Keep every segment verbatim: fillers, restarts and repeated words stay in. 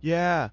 Yeah.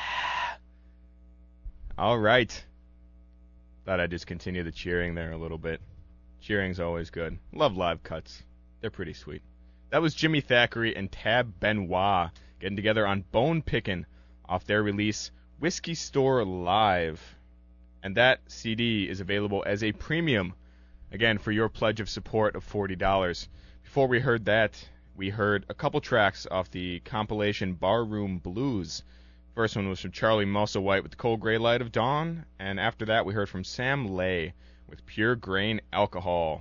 All right. Thought I'd just continue the cheering there a little bit. Cheering's always good. Love live cuts. They're pretty sweet. That was Jimmy Thackeray and Tab Benoit getting together on Bone Pickin' off their release Whiskey Store Live. And that C D is available as a premium, again, for your pledge of support of forty dollars. Before we heard that, we heard a couple tracks off the compilation Barroom Blues. First one was from Charlie Musselwhite with The Cold Gray Light of Dawn, and after that we heard from Sam Lay with Pure Grain Alcohol.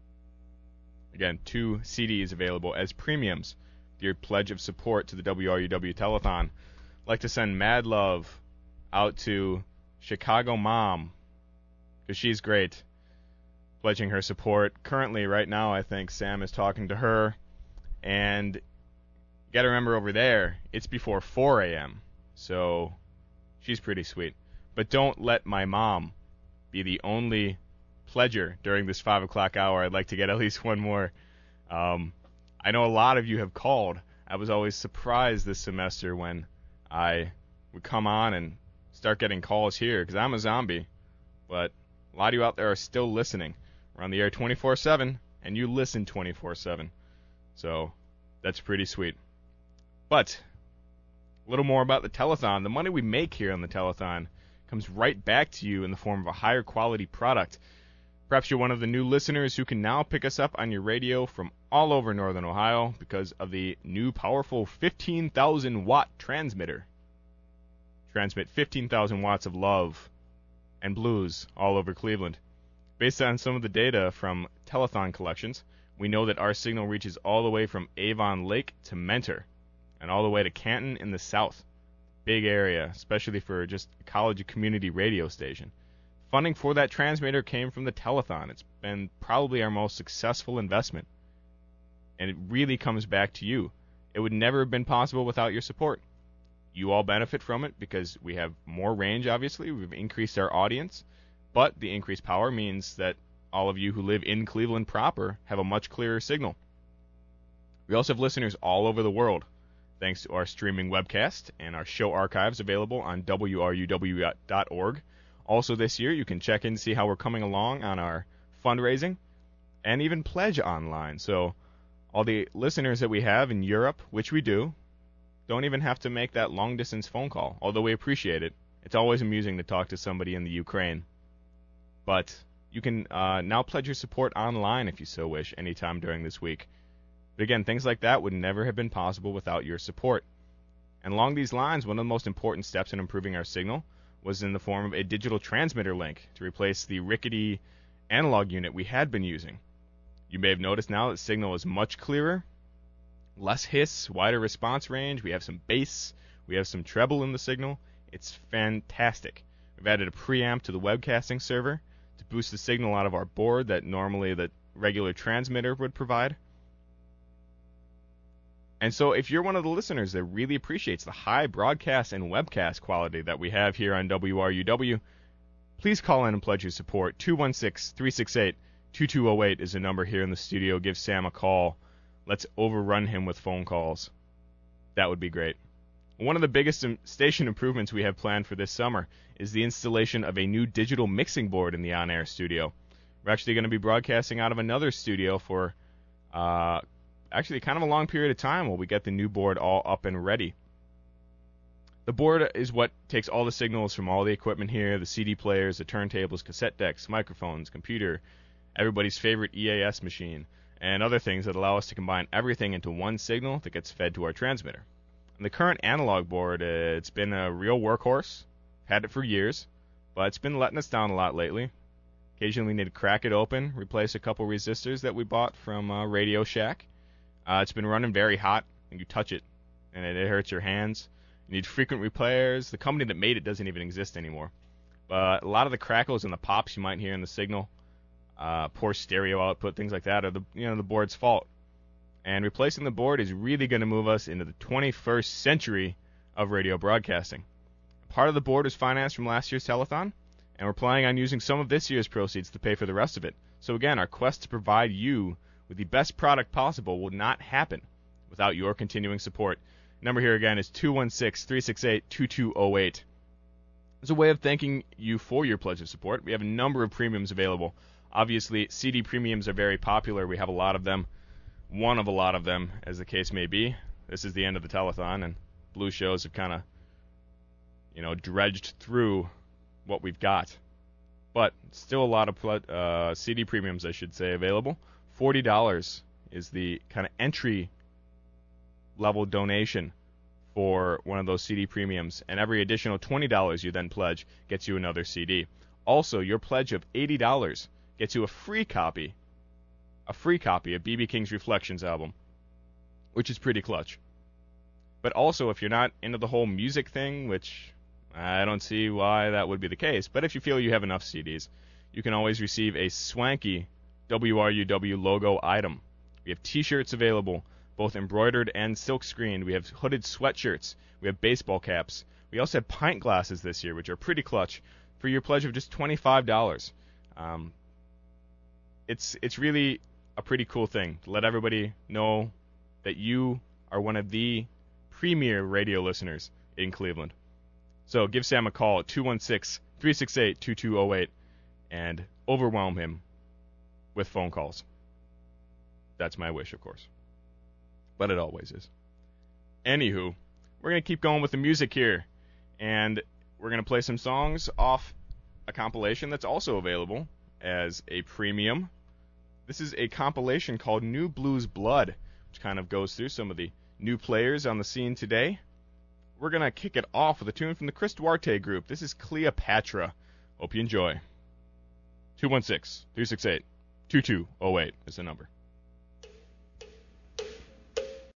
Again, two C Ds available as premiums for your pledge of support to the W R U W Telethon. I'd like to send mad love out to Chicago Mom, because she's great, pledging her support. Currently, right now, I think Sam is talking to her, and you got to remember over there, it's before four a.m., so she's pretty sweet. But don't let my mom be the only pledger during this five o'clock hour. I'd like to get at least one more. Um, I know a lot of you have called. I was always surprised this semester when I would come on and start getting calls here, because I'm a zombie. But a lot of you out there are still listening. We're on the air twenty-four seven, and you listen twenty-four seven. So that's pretty sweet. But a little more about the telethon. The money we make here on the telethon comes right back to you in the form of a higher quality product. Perhaps you're one of the new listeners who can now pick us up on your radio from all over Northern Ohio because of the new powerful fifteen thousand watt transmitter. Transmit fifteen thousand watts of love and blues all over Cleveland. Based on some of the data from telethon collections, we know that our signal reaches all the way from Avon Lake to Mentor, and all the way to Canton in the south. Big area, especially for just a college community radio station. Funding for that transmitter came from the telethon. It's been probably our most successful investment. And it really comes back to you. It would never have been possible without your support. You all benefit from it because we have more range, obviously. We've increased our audience. But the increased power means that all of you who live in Cleveland proper have a much clearer signal. We also have listeners all over the world, thanks to our streaming webcast and our show archives available on W R U W dot org. Also this year, you can check in to see how we're coming along on our fundraising and even pledge online. So all the listeners that we have in Europe, which we do, don't even have to make that long-distance phone call, although we appreciate it. It's always amusing to talk to somebody in the Ukraine. But you can uh, now pledge your support online if you so wish, anytime during this week. But again, things like that would never have been possible without your support. And along these lines, one of the most important steps in improving our signal was in the form of a digital transmitter link to replace the rickety analog unit we had been using. You may have noticed now that the signal is much clearer, less hiss, wider response range. We have some bass, we have some treble in the signal. It's fantastic. We've added a preamp to the webcasting server to boost the signal out of our board that normally the regular transmitter would provide. And so if you're one of the listeners that really appreciates the high broadcast and webcast quality that we have here on W R U W, please call in and pledge your support. two one six, three six eight, two two zero eight is the number here in the studio. Give Sam a call. Let's overrun him with phone calls. That would be great. One of the biggest station improvements we have planned for this summer is the installation of a new digital mixing board in the on-air studio. We're actually going to be broadcasting out of another studio for uh, actually kind of a long period of time while we get the new board all up and ready. The board is what takes all the signals from all the equipment here, the C D players, the turntables, cassette decks, microphones, computer, everybody's favorite E A S machine, and other things that allow us to combine everything into one signal that gets fed to our transmitter. And the current analog board, uh, it's been a real workhorse. Had it for years, but it's been letting us down a lot lately. Occasionally we need to crack it open, replace a couple resistors that we bought from uh, Radio Shack. Uh, it's been running very hot, and you touch it, and it, it hurts your hands. You need frequent repairs. The company that made it doesn't even exist anymore. But a lot of the crackles and the pops you might hear in the signal, uh, poor stereo output, things like that, are the you know the board's fault. And replacing the board is really going to move us into the twenty-first century of radio broadcasting. Part of the board is financed from last year's telethon, and we're planning on using some of this year's proceeds to pay for the rest of it. So again, our quest to provide you with the best product possible will not happen without your continuing support. Number here again is two one six, three six eight, two two zero eight. As a way of thanking you for your pledge of support, we have a number of premiums available. Obviously, C D premiums are very popular. We have a lot of them. One of a lot of them, as the case may be. This is the end of the telethon, and Blue shows have kind of, you know, dredged through what we've got. But still a lot of ple- uh, C D premiums, I should say, available. forty dollars is the kind of entry level donation for one of those C D premiums, and every additional twenty dollars you then pledge gets you another C D. Also, your pledge of eighty dollars gets you a free copy, a free copy of B B King's Reflections album, which is pretty clutch. But also, if you're not into the whole music thing, which I don't see why that would be the case, but if you feel you have enough C Ds, you can always receive a swanky W R U W logo item. We have t-shirts available, both embroidered and silk screened. We have hooded sweatshirts. We have baseball caps. We also have pint glasses this year, which are pretty clutch, for your pledge of just twenty-five dollars. Um, it's it's really a pretty cool thing to let everybody know that you are one of the premier radio listeners in Cleveland. So give Sam a call at two one six, three six eight, two two zero eight and overwhelm him with phone calls. That's my wish, of course. But it always is. Anywho, we're going to keep going with the music here. And we're going to play some songs off a compilation that's also available as a premium. This is a compilation called New Blues Blood, which kind of goes through some of the new players on the scene today. We're going to kick it off with a tune from the Chris Duarte group. This is Cleopatra. Hope you enjoy. two one six, three six eight, two two zero eight is the number.